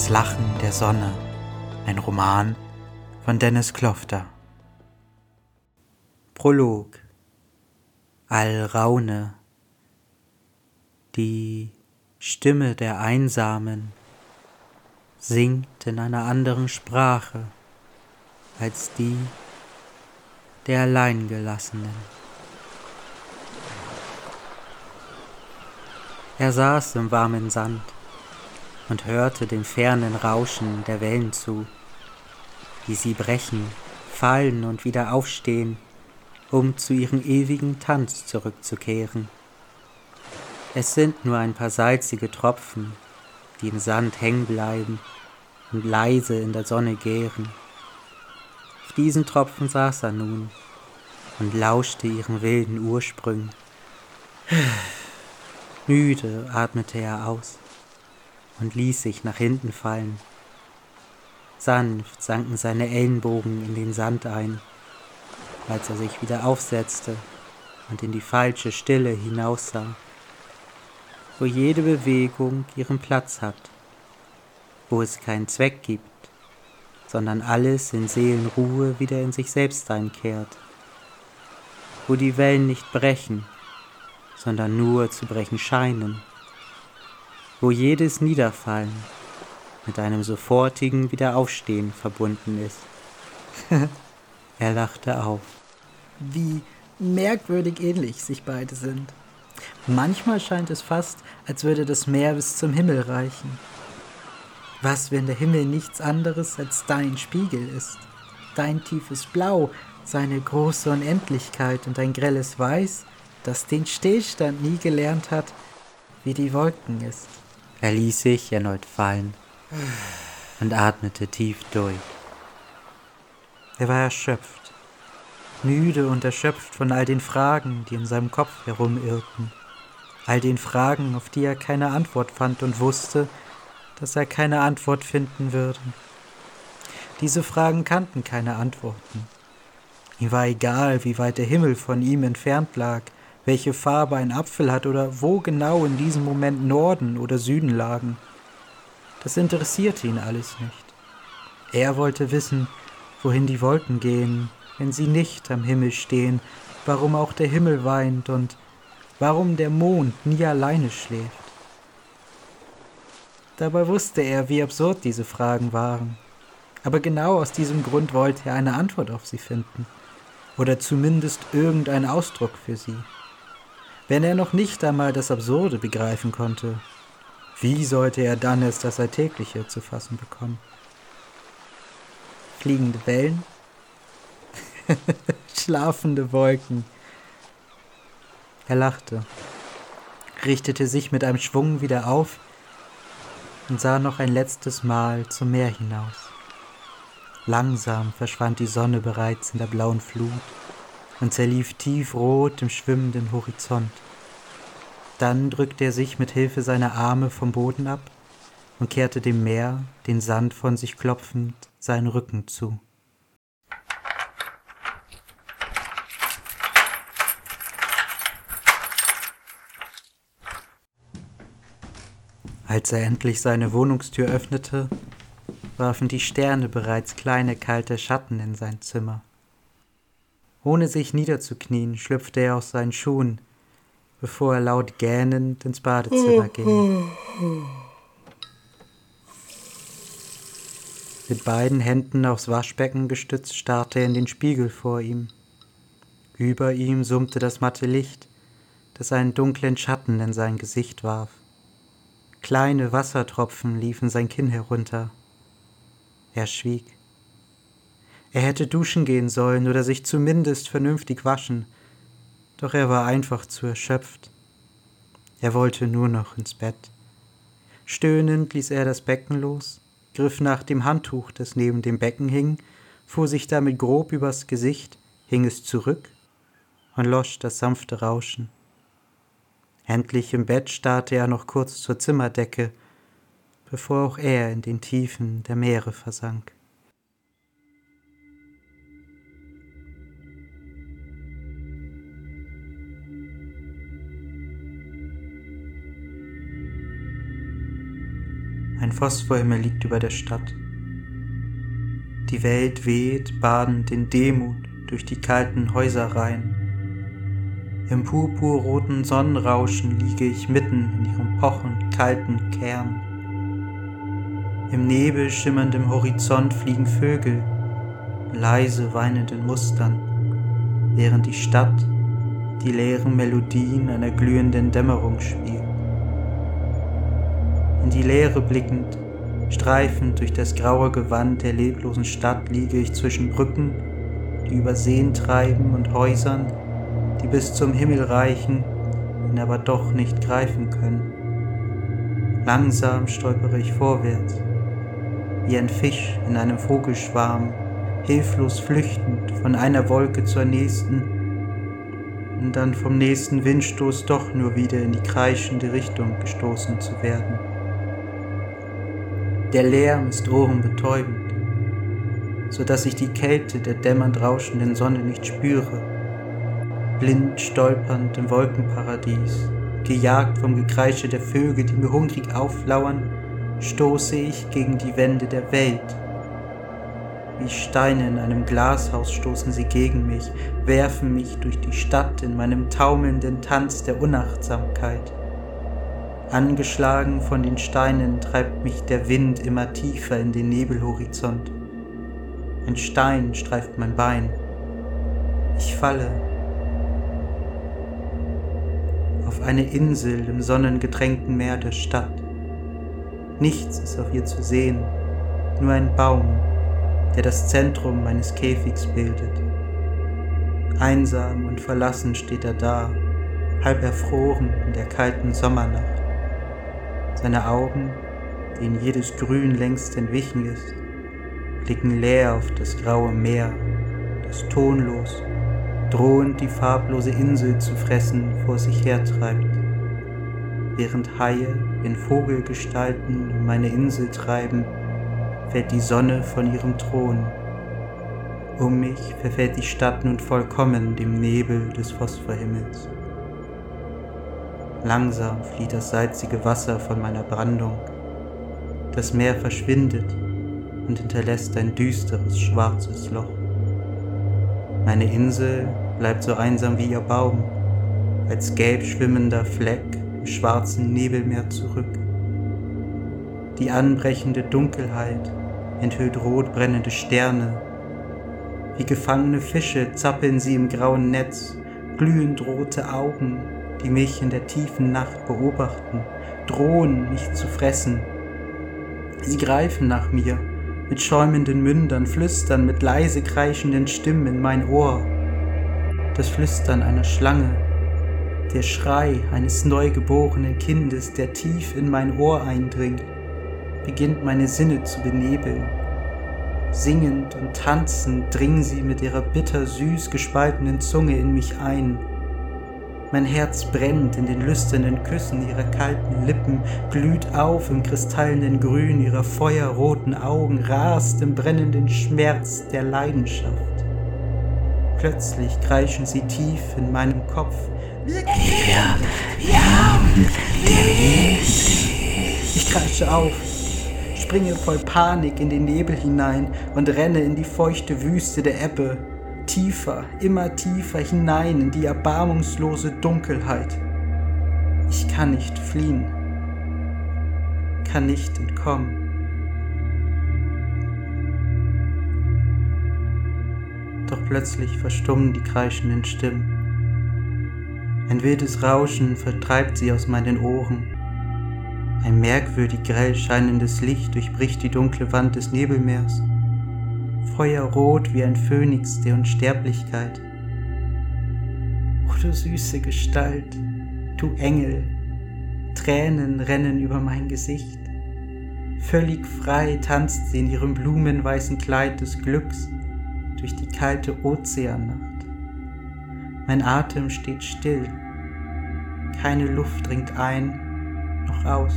Das Lachen der Sonne, ein Roman von Dennis Klofter. Prolog. Alraune. Die Stimme der Einsamen singt in einer anderen Sprache als die der Alleingelassenen. Er saß im warmen Sand und hörte dem fernen Rauschen der Wellen zu, wie sie brechen, fallen und wieder aufstehen, um zu ihrem ewigen Tanz zurückzukehren. Es sind nur ein paar salzige Tropfen, die im Sand hängen bleiben und leise in der Sonne gären. Auf diesen Tropfen saß er nun und lauschte ihren wilden Ursprüngen. Müde atmete er aus und ließ sich nach hinten fallen. Sanft sanken seine Ellenbogen in den Sand ein, als er sich wieder aufsetzte und in die falsche Stille hinaussah, wo jede Bewegung ihren Platz hat, wo es keinen Zweck gibt, sondern alles in Seelenruhe wieder in sich selbst einkehrt, wo die Wellen nicht brechen, sondern nur zu brechen scheinen, wo jedes Niederfallen mit einem sofortigen Wiederaufstehen verbunden ist. Er lachte auf. Wie merkwürdig ähnlich sich beide sind. Manchmal scheint es fast, als würde das Meer bis zum Himmel reichen. Was, wenn der Himmel nichts anderes als dein Spiegel ist? Dein tiefes Blau, seine große Unendlichkeit und ein grelles Weiß, das den Stillstand nie gelernt hat, wie die Wolken ist. Er ließ sich erneut fallen und atmete tief durch. Er war erschöpft, müde und erschöpft von all den Fragen, die in seinem Kopf herumirrten, all den Fragen, auf die er keine Antwort fand und wusste, dass er keine Antwort finden würde. Diese Fragen kannten keine Antworten. Ihm war egal, wie weit der Himmel von ihm entfernt lag, welche Farbe ein Apfel hat oder wo genau in diesem Moment Norden oder Süden lagen. Das interessierte ihn alles nicht. Er wollte wissen, wohin die Wolken gehen, wenn sie nicht am Himmel stehen, warum auch der Himmel weint und warum der Mond nie alleine schläft. Dabei wusste er, wie absurd diese Fragen waren. Aber genau aus diesem Grund wollte er eine Antwort auf sie finden. Oder zumindest irgendeinen Ausdruck für sie. Wenn er noch nicht einmal das Absurde begreifen konnte, wie sollte er dann erst das Alltägliche zu fassen bekommen? Fliegende Wellen? Schlafende Wolken. Er lachte, richtete sich mit einem Schwung wieder auf und sah noch ein letztes Mal zum Meer hinaus. Langsam verschwand die Sonne bereits in der blauen Flut und zerlief tiefrot im schwimmenden Horizont. Dann drückte er sich mit Hilfe seiner Arme vom Boden ab und kehrte dem Meer, den Sand von sich klopfend, seinen Rücken zu. Als er endlich seine Wohnungstür öffnete, warfen die Sterne bereits kleine kalte Schatten in sein Zimmer. Ohne sich niederzuknien, schlüpfte er aus seinen Schuhen, bevor er laut gähnend ins Badezimmer ging. Mit beiden Händen aufs Waschbecken gestützt starrte er in den Spiegel vor ihm. Über ihm summte das matte Licht, das einen dunklen Schatten in sein Gesicht warf. Kleine Wassertropfen liefen sein Kinn herunter. Er schwieg. Er hätte duschen gehen sollen oder sich zumindest vernünftig waschen, doch er war einfach zu erschöpft. Er wollte nur noch ins Bett. Stöhnend ließ er das Becken los, griff nach dem Handtuch, das neben dem Becken hing, fuhr sich damit grob übers Gesicht, hing es zurück und losch das sanfte Rauschen. Endlich im Bett starrte er noch kurz zur Zimmerdecke, bevor auch er in den Tiefen der Meere versank. Ein Phosphorhimmel liegt über der Stadt. Die Welt weht badend in Demut durch die kalten Häuserreihen. Im purpurroten Sonnenrauschen liege ich mitten in ihrem pochend kalten Kern. Im Nebel schimmerndem Horizont fliegen Vögel, leise weinenden Mustern, während die Stadt die leeren Melodien einer glühenden Dämmerung spielt. In die Leere blickend, streifend durch das graue Gewand der leblosen Stadt liege ich zwischen Brücken, die über Seen treiben, und Häusern, die bis zum Himmel reichen, ihn aber doch nicht greifen können. Langsam stolpere ich vorwärts, wie ein Fisch in einem Vogelschwarm, hilflos flüchtend von einer Wolke zur nächsten und dann vom nächsten Windstoß doch nur wieder in die kreischende Richtung gestoßen zu werden. Der Lärm ist ohrenbetäubend, so dass ich die Kälte der dämmernd rauschenden Sonne nicht spüre. Blind stolpernd im Wolkenparadies, gejagt vom Gekreische der Vögel, die mir hungrig auflauern, stoße ich gegen die Wände der Welt. Wie Steine in einem Glashaus stoßen sie gegen mich, werfen mich durch die Stadt in meinem taumelnden Tanz der Unachtsamkeit. Angeschlagen von den Steinen treibt mich der Wind immer tiefer in den Nebelhorizont. Ein Stein streift mein Bein. Ich falle auf eine Insel im sonnengetränkten Meer der Stadt. Nichts ist auf ihr zu sehen, nur ein Baum, der das Zentrum meines Käfigs bildet. Einsam und verlassen steht er da, halb erfroren in der kalten Sommernacht. Seine Augen, denen jedes Grün längst entwichen ist, blicken leer auf das graue Meer, das tonlos, drohend die farblose Insel zu fressen vor sich hertreibt. Während Haie in Vogelgestalten um meine Insel treiben, fällt die Sonne von ihrem Thron. Um mich verfällt die Stadt nun vollkommen dem Nebel des Phosphorhimmels. Langsam flieht das salzige Wasser von meiner Brandung. Das Meer verschwindet und hinterlässt ein düsteres, schwarzes Loch. Meine Insel bleibt so einsam wie ihr Baum, als gelb schwimmender Fleck im schwarzen Nebelmeer zurück. Die anbrechende Dunkelheit enthüllt rot brennende Sterne. Wie gefangene Fische zappeln sie im grauen Netz, glühend rote Augen, die mich in der tiefen Nacht beobachten, drohen, mich zu fressen. Sie greifen nach mir, mit schäumenden Mündern, flüstern mit leise kreischenden Stimmen in mein Ohr. Das Flüstern einer Schlange, der Schrei eines neugeborenen Kindes, der tief in mein Ohr eindringt, beginnt meine Sinne zu benebeln. Singend und tanzend dringen sie mit ihrer bitter-süß gespaltenen Zunge in mich ein. Mein Herz brennt in den lüsternen Küssen ihrer kalten Lippen, glüht auf im kristallenen Grün ihrer feuerroten Augen, rast im brennenden Schmerz der Leidenschaft. Plötzlich kreischen sie tief in meinem Kopf. Ich kreische auf, springe voll Panik in den Nebel hinein und renne in die feuchte Wüste der Ebbe, tiefer, immer tiefer hinein in die erbarmungslose Dunkelheit. Ich kann nicht fliehen, kann nicht entkommen. Doch plötzlich verstummen die kreischenden Stimmen. Ein wildes Rauschen vertreibt sie aus meinen Ohren. Ein merkwürdig grell scheinendes Licht durchbricht die dunkle Wand des Nebelmeers. Feuerrot wie ein Phönix der Unsterblichkeit. O du süße Gestalt, du Engel, Tränen rennen über mein Gesicht. Völlig frei tanzt sie in ihrem blumenweißen Kleid des Glücks durch die kalte Ozeannacht. Mein Atem steht still, keine Luft dringt ein noch aus.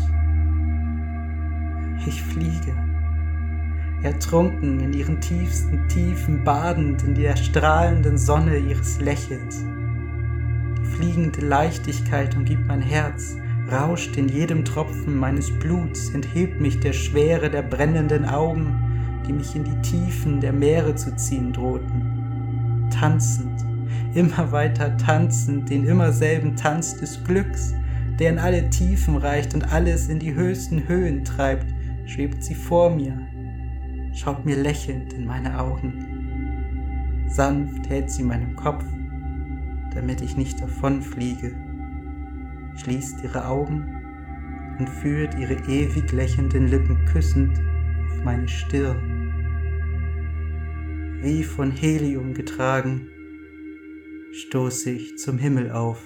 Ich fliege, ertrunken in ihren tiefsten Tiefen, badend in der strahlenden Sonne ihres Lächelns. Die fliegende Leichtigkeit umgibt mein Herz, rauscht in jedem Tropfen meines Bluts, enthebt mich der Schwere der brennenden Augen, die mich in die Tiefen der Meere zu ziehen drohten. Tanzend, immer weiter tanzend, den immer selben Tanz des Glücks, der in alle Tiefen reicht und alles in die höchsten Höhen treibt, schwebt sie vor mir, schaut mir lächelnd in meine Augen. Sanft hält sie meinen Kopf, damit ich nicht davonfliege, schließt ihre Augen und führt ihre ewig lächelnden Lippen küssend auf meine Stirn. Wie von Helium getragen, stoße ich zum Himmel auf.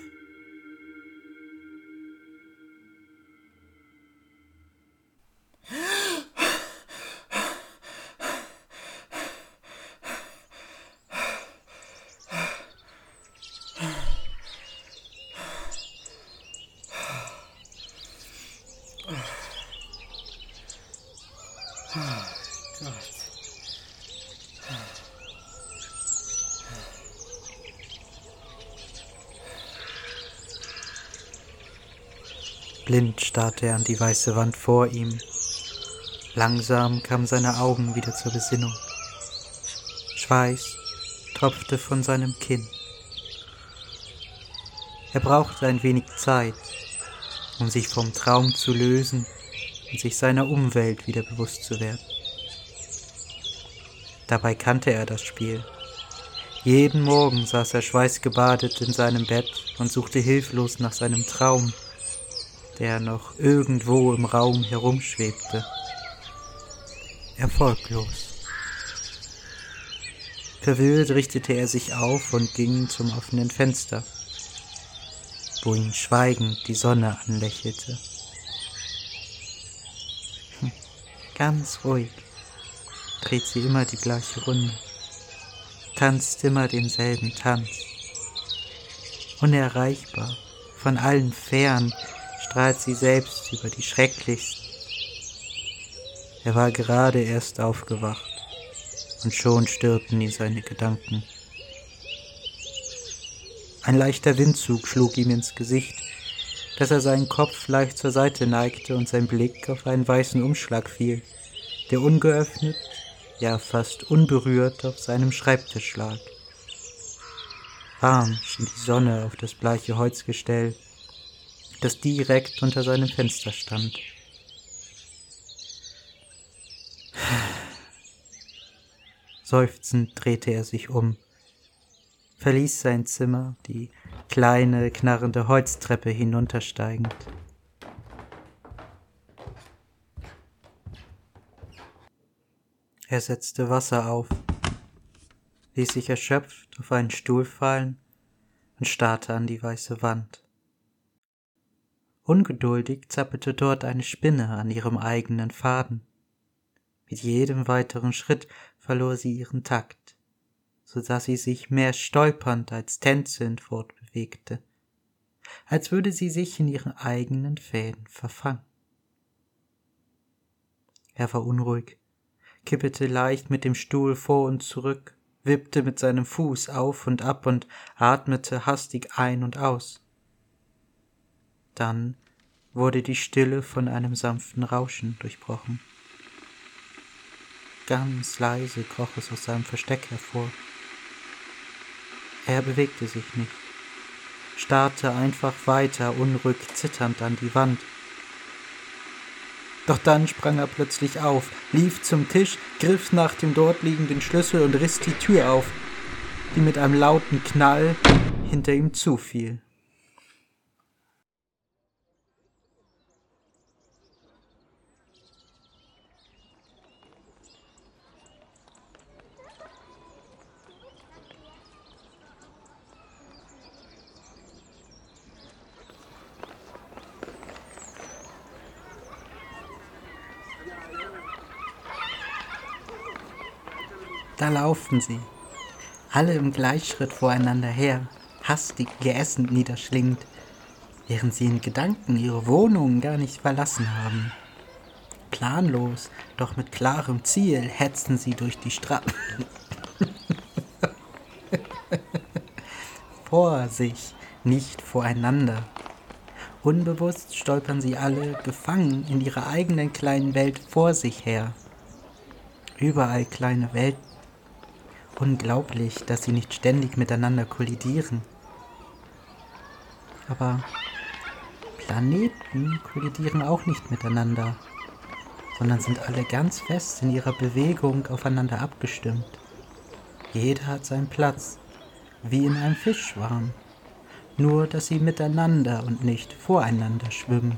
Blind starrte er an die weiße Wand vor ihm. Langsam kamen seine Augen wieder zur Besinnung. Schweiß tropfte von seinem Kinn. Er brauchte ein wenig Zeit, um sich vom Traum zu lösen und sich seiner Umwelt wieder bewusst zu werden. Dabei kannte er das Spiel. Jeden Morgen saß er schweißgebadet in seinem Bett und suchte hilflos nach seinem Traum, der noch irgendwo im Raum herumschwebte. Erfolglos. Verwirrt richtete er sich auf und ging zum offenen Fenster, wo ihn schweigend die Sonne anlächelte. Ganz ruhig dreht sie immer die gleiche Runde, tanzt immer denselben Tanz. Unerreichbar, von allen fern, strahlt sie selbst über die schrecklichsten. Er war gerade erst aufgewacht und schon störten ihn seine Gedanken. Ein leichter Windzug schlug ihm ins Gesicht, dass er seinen Kopf leicht zur Seite neigte und sein Blick auf einen weißen Umschlag fiel, der ungeöffnet, ja fast unberührt auf seinem Schreibtisch lag. Warm schien die Sonne auf das bleiche Holzgestell, das direkt unter seinem Fenster stand. Seufzend drehte er sich um, verließ sein Zimmer, die kleine, knarrende Holztreppe hinuntersteigend. Er setzte Wasser auf, ließ sich erschöpft auf einen Stuhl fallen und starrte an die weiße Wand. Ungeduldig zappelte dort eine Spinne an ihrem eigenen Faden. Mit jedem weiteren Schritt verlor sie ihren Takt, so dass sie sich mehr stolpernd als tänzelnd fortbewegte, als würde sie sich in ihren eigenen Fäden verfangen. Er war unruhig, kippelte leicht mit dem Stuhl vor und zurück, wippte mit seinem Fuß auf und ab und atmete hastig ein und aus. Dann wurde die Stille von einem sanften Rauschen durchbrochen. Ganz leise kroch es aus seinem Versteck hervor. Er bewegte sich nicht, starrte einfach weiter unruhig zitternd an die Wand. Doch dann sprang er plötzlich auf, lief zum Tisch, griff nach dem dort liegenden Schlüssel und riss die Tür auf, die mit einem lauten Knall hinter ihm zufiel. Da lauften sie, alle im Gleichschritt voreinander her, hastig geessend niederschlingend, während sie in Gedanken ihre Wohnungen gar nicht verlassen haben. Planlos, doch mit klarem Ziel hetzten sie durch die Straßen. Vor sich, nicht voreinander. Unbewusst stolpern sie alle, gefangen in ihrer eigenen kleinen Welt vor sich her. Überall kleine Welten. Unglaublich, dass sie nicht ständig miteinander kollidieren. Aber Planeten kollidieren auch nicht miteinander, sondern sind alle ganz fest in ihrer Bewegung aufeinander abgestimmt. Jeder hat seinen Platz, wie in einem Fischschwarm, nur dass sie miteinander und nicht voreinander schwimmen.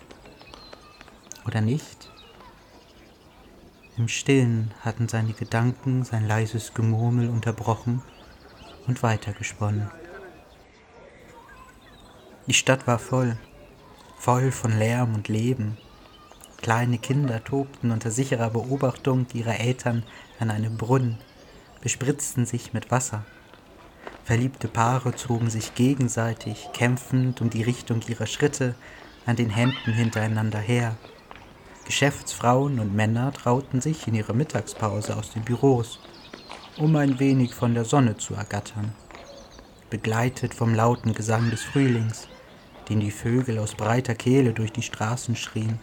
Oder nicht? Im Stillen hatten seine Gedanken sein leises Gemurmel unterbrochen und weitergesponnen. Die Stadt war voll von Lärm und Leben. Kleine Kinder tobten unter sicherer Beobachtung ihrer Eltern an einem Brunnen, bespritzten sich mit Wasser. Verliebte Paare zogen sich gegenseitig, kämpfend um die Richtung ihrer Schritte, an den Händen hintereinander her. Geschäftsfrauen und Männer trauten sich in ihrer Mittagspause aus den Büros, um ein wenig von der Sonne zu ergattern, begleitet vom lauten Gesang des Frühlings, den die Vögel aus breiter Kehle durch die Straßen schrien.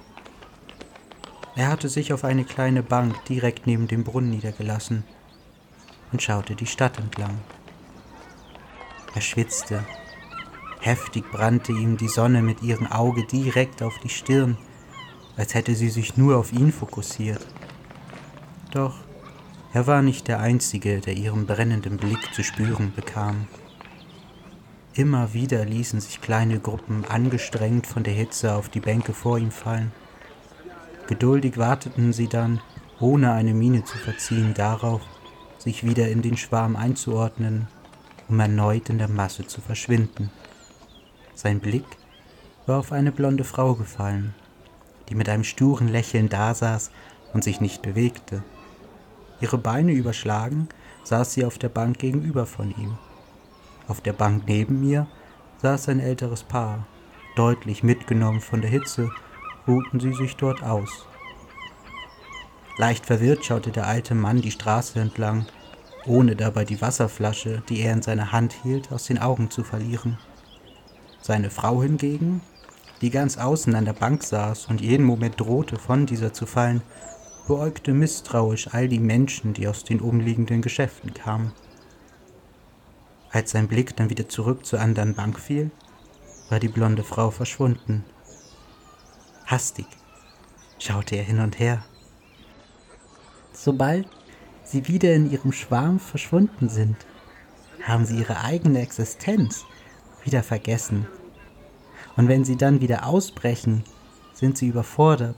Er hatte sich auf eine kleine Bank direkt neben dem Brunnen niedergelassen und schaute die Stadt entlang. Er schwitzte. Heftig brannte ihm die Sonne mit ihrem Auge direkt auf die Stirn, als hätte sie sich nur auf ihn fokussiert. Doch er war nicht der Einzige, der ihren brennenden Blick zu spüren bekam. Immer wieder ließen sich kleine Gruppen angestrengt von der Hitze auf die Bänke vor ihm fallen. Geduldig warteten sie dann, ohne eine Miene zu verziehen, darauf, sich wieder in den Schwarm einzuordnen, um erneut in der Masse zu verschwinden. Sein Blick war auf eine blonde Frau gefallen, die mit einem sturen Lächeln dasaß und sich nicht bewegte. Ihre Beine überschlagen, saß sie auf der Bank gegenüber von ihm. Auf der Bank neben ihr saß ein älteres Paar. Deutlich mitgenommen von der Hitze, ruhten sie sich dort aus. Leicht verwirrt schaute der alte Mann die Straße entlang, ohne dabei die Wasserflasche, die er in seiner Hand hielt, aus den Augen zu verlieren. Seine Frau hingegen, die ganz außen an der Bank saß und jeden Moment drohte, von dieser zu fallen, beäugte misstrauisch all die Menschen, die aus den umliegenden Geschäften kamen. Als sein Blick dann wieder zurück zur anderen Bank fiel, war die blonde Frau verschwunden. Hastig schaute er hin und her. Sobald sie wieder in ihrem Schwarm verschwunden sind, haben sie ihre eigene Existenz wieder vergessen. Und wenn sie dann wieder ausbrechen, sind sie überfordert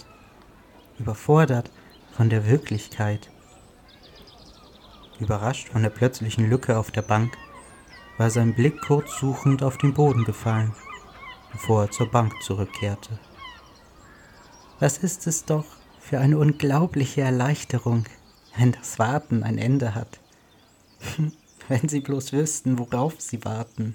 von der Wirklichkeit. Überrascht von der plötzlichen Lücke auf der Bank, war sein Blick kurz suchend auf den Boden gefallen, bevor er zur Bank zurückkehrte. Was ist es doch für eine unglaubliche Erleichterung, wenn das Warten ein Ende hat. Wenn sie bloß wüssten, worauf sie warten.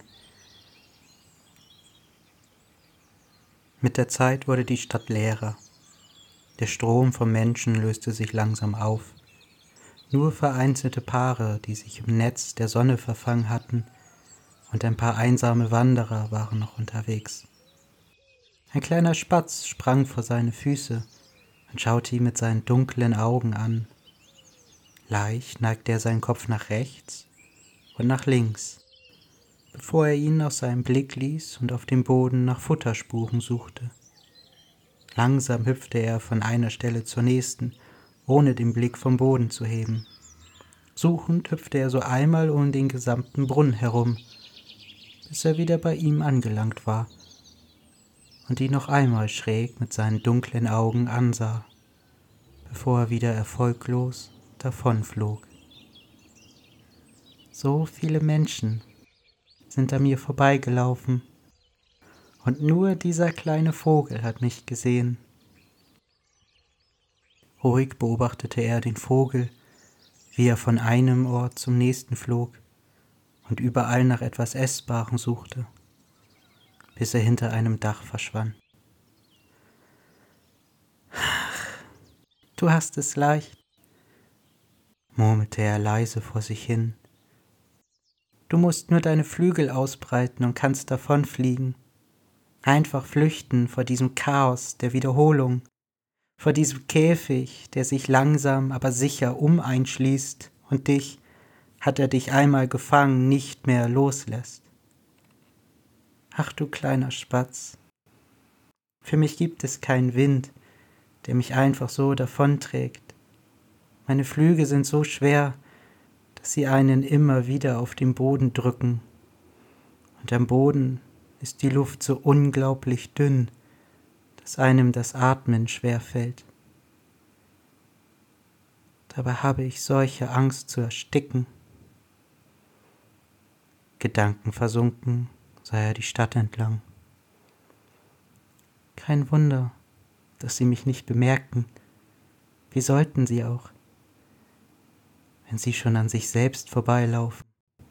Mit der Zeit wurde die Stadt leerer. Der Strom von Menschen löste sich langsam auf. Nur vereinzelte Paare, die sich im Netz der Sonne verfangen hatten, und ein paar einsame Wanderer waren noch unterwegs. Ein kleiner Spatz sprang vor seine Füße und schaute ihn mit seinen dunklen Augen an. Leicht neigte er seinen Kopf nach rechts und nach links, bevor er ihn aus seinem Blick ließ und auf dem Boden nach Futterspuren suchte. Langsam hüpfte er von einer Stelle zur nächsten, ohne den Blick vom Boden zu heben. Suchend hüpfte er so einmal um den gesamten Brunnen herum, bis er wieder bei ihm angelangt war und ihn noch einmal schräg mit seinen dunklen Augen ansah, bevor er wieder erfolglos davonflog. So viele Menschen sind an mir vorbeigelaufen und nur dieser kleine Vogel hat mich gesehen. Ruhig beobachtete er den Vogel, wie er von einem Ort zum nächsten flog und überall nach etwas Essbarem suchte, bis er hinter einem Dach verschwand. Du hast es leicht, murmelte er leise vor sich hin. Du musst nur deine Flügel ausbreiten und kannst davonfliegen. Einfach flüchten vor diesem Chaos der Wiederholung, vor diesem Käfig, der sich langsam, aber sicher einschließt und dich, hat er dich einmal gefangen, nicht mehr loslässt. Ach du kleiner Spatz, für mich gibt es keinen Wind, der mich einfach so davonträgt. Meine Flügel sind so schwer, dass sie einen immer wieder auf den Boden drücken. Und am Boden ist die Luft so unglaublich dünn, dass einem das Atmen schwerfällt. Dabei habe ich solche Angst zu ersticken. Gedankenversunken sah er die Stadt entlang. Kein Wunder, dass sie mich nicht bemerkten. Wie sollten sie auch, wenn sie schon an sich selbst vorbeilaufen?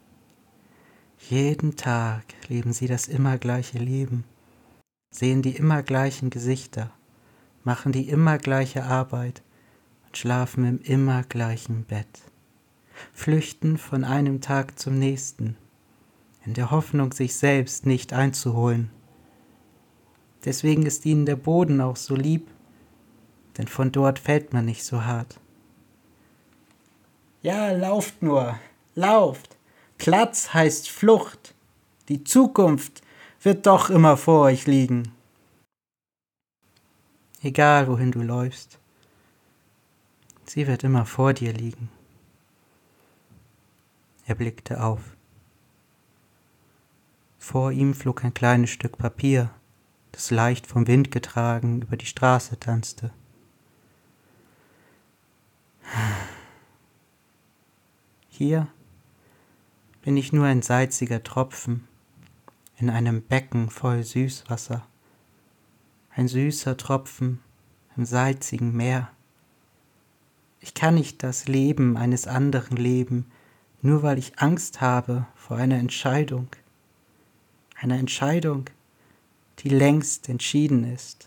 Jeden Tag leben sie das immer gleiche Leben, sehen die immer gleichen Gesichter, machen die immer gleiche Arbeit und schlafen im immer gleichen Bett, flüchten von einem Tag zum nächsten, in der Hoffnung, sich selbst nicht einzuholen. Deswegen ist ihnen der Boden auch so lieb, denn von dort fällt man nicht so hart. Ja, lauft nur, lauft! Platz heißt Flucht. Die Zukunft wird doch immer vor euch liegen. Egal, wohin du läufst, sie wird immer vor dir liegen. Er blickte auf. Vor ihm flog ein kleines Stück Papier, das leicht vom Wind getragen über die Straße tanzte. Hier bin ich nur ein salziger Tropfen in einem Becken voll Süßwasser, ein süßer Tropfen im salzigen Meer. Ich kann nicht das Leben eines anderen leben, nur weil ich Angst habe vor einer Entscheidung, die längst entschieden ist.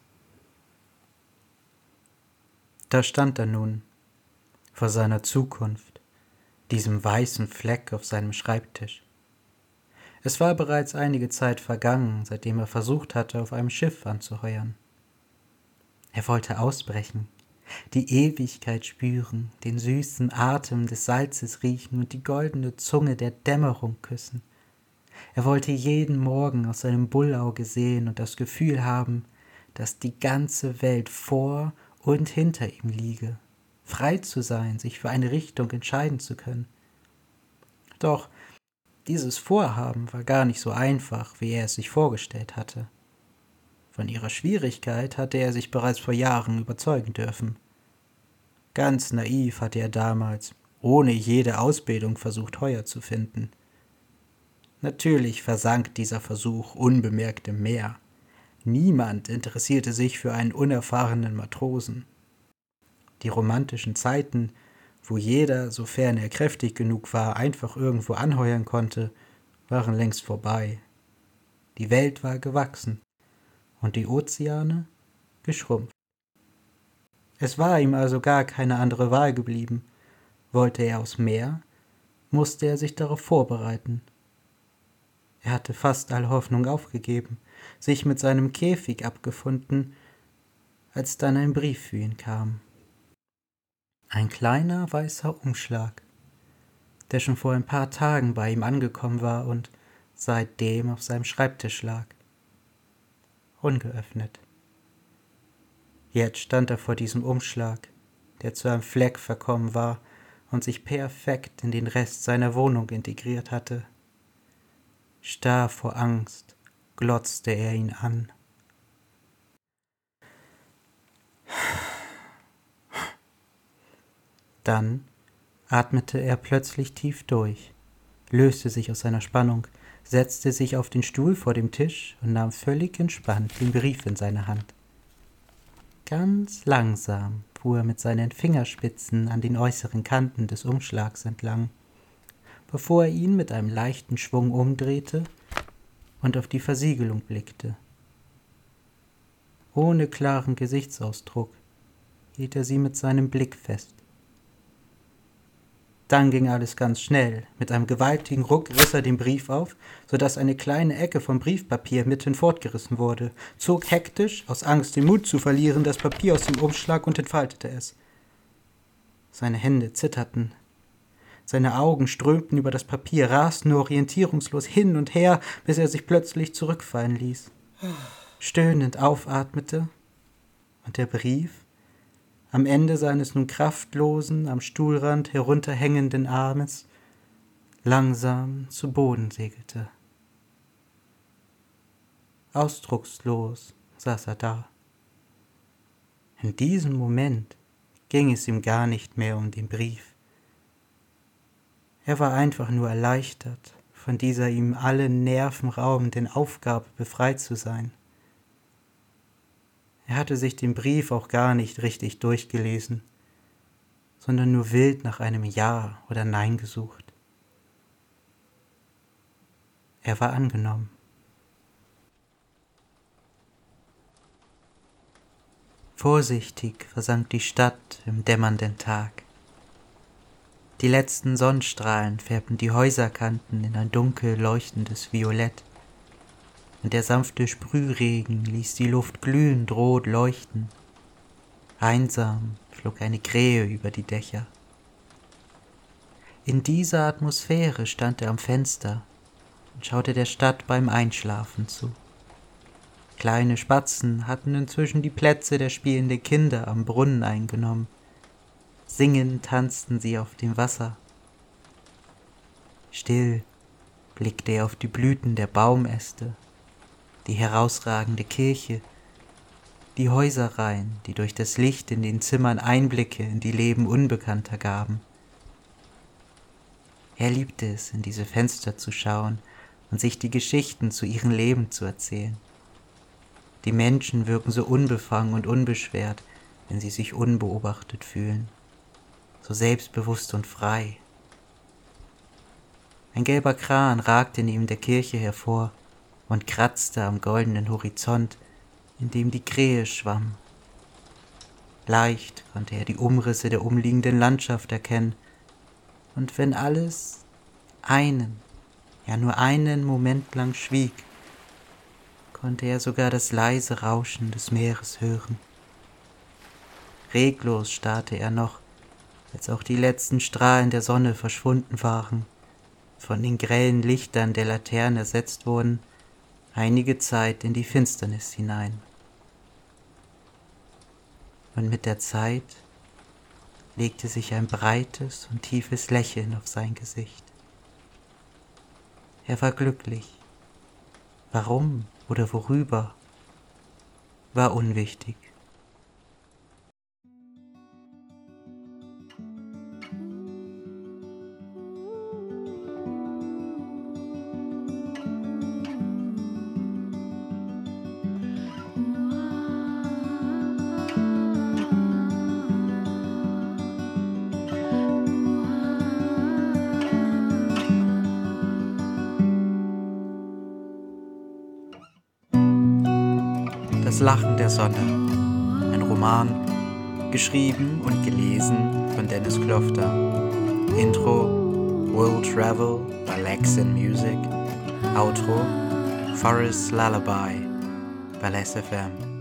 Da stand er nun vor seiner Zukunft, diesem weißen Fleck auf seinem Schreibtisch. Es war bereits einige Zeit vergangen, seitdem er versucht hatte, auf einem Schiff anzuheuern. Er wollte ausbrechen, die Ewigkeit spüren, den süßen Atem des Salzes riechen und die goldene Zunge der Dämmerung küssen. Er wollte jeden Morgen aus seinem Bullauge sehen und das Gefühl haben, dass die ganze Welt vor und hinter ihm liege, frei zu sein, sich für eine Richtung entscheiden zu können. Doch dieses Vorhaben war gar nicht so einfach, wie er es sich vorgestellt hatte. Von ihrer Schwierigkeit hatte er sich bereits vor Jahren überzeugen dürfen. Ganz naiv hatte er damals, ohne jede Ausbildung versucht, Heuer zu finden. Natürlich versank dieser Versuch unbemerkt im Meer. Niemand interessierte sich für einen unerfahrenen Matrosen. Die romantischen Zeiten, wo jeder, sofern er kräftig genug war, einfach irgendwo anheuern konnte, waren längst vorbei. Die Welt war gewachsen und die Ozeane geschrumpft. Es war ihm also gar keine andere Wahl geblieben. Wollte er aufs Meer, musste er sich darauf vorbereiten. Er hatte fast alle Hoffnung aufgegeben, sich mit seinem Käfig abgefunden, als dann ein Brief für ihn kam. Ein kleiner weißer Umschlag, der schon vor ein paar Tagen bei ihm angekommen war und seitdem auf seinem Schreibtisch lag. Ungeöffnet. Jetzt stand er vor diesem Umschlag, der zu einem Fleck verkommen war und sich perfekt in den Rest seiner Wohnung integriert hatte. Starr vor Angst glotzte er ihn an. Dann atmete er plötzlich tief durch, löste sich aus seiner Spannung, setzte sich auf den Stuhl vor dem Tisch und nahm völlig entspannt den Brief in seine Hand. Ganz langsam fuhr er mit seinen Fingerspitzen an den äußeren Kanten des Umschlags entlang, bevor er ihn mit einem leichten Schwung umdrehte und auf die Versiegelung blickte. Ohne klaren Gesichtsausdruck hielt er sie mit seinem Blick fest. Dann ging alles ganz schnell. Mit einem gewaltigen Ruck riss er den Brief auf, sodass eine kleine Ecke vom Briefpapier mitten fortgerissen wurde, zog hektisch, aus Angst den Mut zu verlieren, das Papier aus dem Umschlag und entfaltete es. Seine Hände zitterten. Seine Augen strömten über das Papier, rasten nur orientierungslos hin und her, bis er sich plötzlich zurückfallen ließ. Stöhnend aufatmete und der Brief am Ende seines nun kraftlosen, am Stuhlrand herunterhängenden Armes langsam zu Boden segelte. Ausdruckslos saß er da. In diesem Moment ging es ihm gar nicht mehr um den Brief. Er war einfach nur erleichtert, von dieser ihm alle Nerven raubenden Aufgabe befreit zu sein. Er hatte sich den Brief auch gar nicht richtig durchgelesen, sondern nur wild nach einem Ja oder Nein gesucht. Er war angenommen. Vorsichtig versank die Stadt im dämmernden Tag. Die letzten Sonnenstrahlen färbten die Häuserkanten in ein dunkel leuchtendes Violett, und der sanfte Sprühregen ließ die Luft glühend rot leuchten. Einsam flog eine Krähe über die Dächer. In dieser Atmosphäre stand er am Fenster und schaute der Stadt beim Einschlafen zu. Kleine Spatzen hatten inzwischen die Plätze der spielenden Kinder am Brunnen eingenommen. Singend tanzten sie auf dem Wasser. Still blickte er auf die Blüten der Baumäste, die herausragende Kirche, die Häuserreihen, die durch das Licht in den Zimmern Einblicke in die Leben Unbekannter gaben. Er liebte es, in diese Fenster zu schauen und sich die Geschichten zu ihrem Leben zu erzählen. Die Menschen wirken so unbefangen und unbeschwert, wenn sie sich unbeobachtet fühlen, so selbstbewusst und frei. Ein gelber Kran ragte neben der Kirche hervor und kratzte am goldenen Horizont, in dem die Krähe schwamm. Leicht konnte er die Umrisse der umliegenden Landschaft erkennen, und wenn alles nur einen Moment lang schwieg, konnte er sogar das leise Rauschen des Meeres hören. Reglos starrte er noch, als auch die letzten Strahlen der Sonne verschwunden waren, von den grellen Lichtern der Laternen ersetzt wurden, einige Zeit in die Finsternis hinein. Und mit der Zeit legte sich ein breites und tiefes Lächeln auf sein Gesicht. Er war glücklich. Warum oder worüber, war unwichtig. Das Lachen der Sonne, ein Roman, geschrieben und gelesen von Dennis Klofter. Intro World Travel by Lex and Music. Outro Forest Lullaby by Les FM.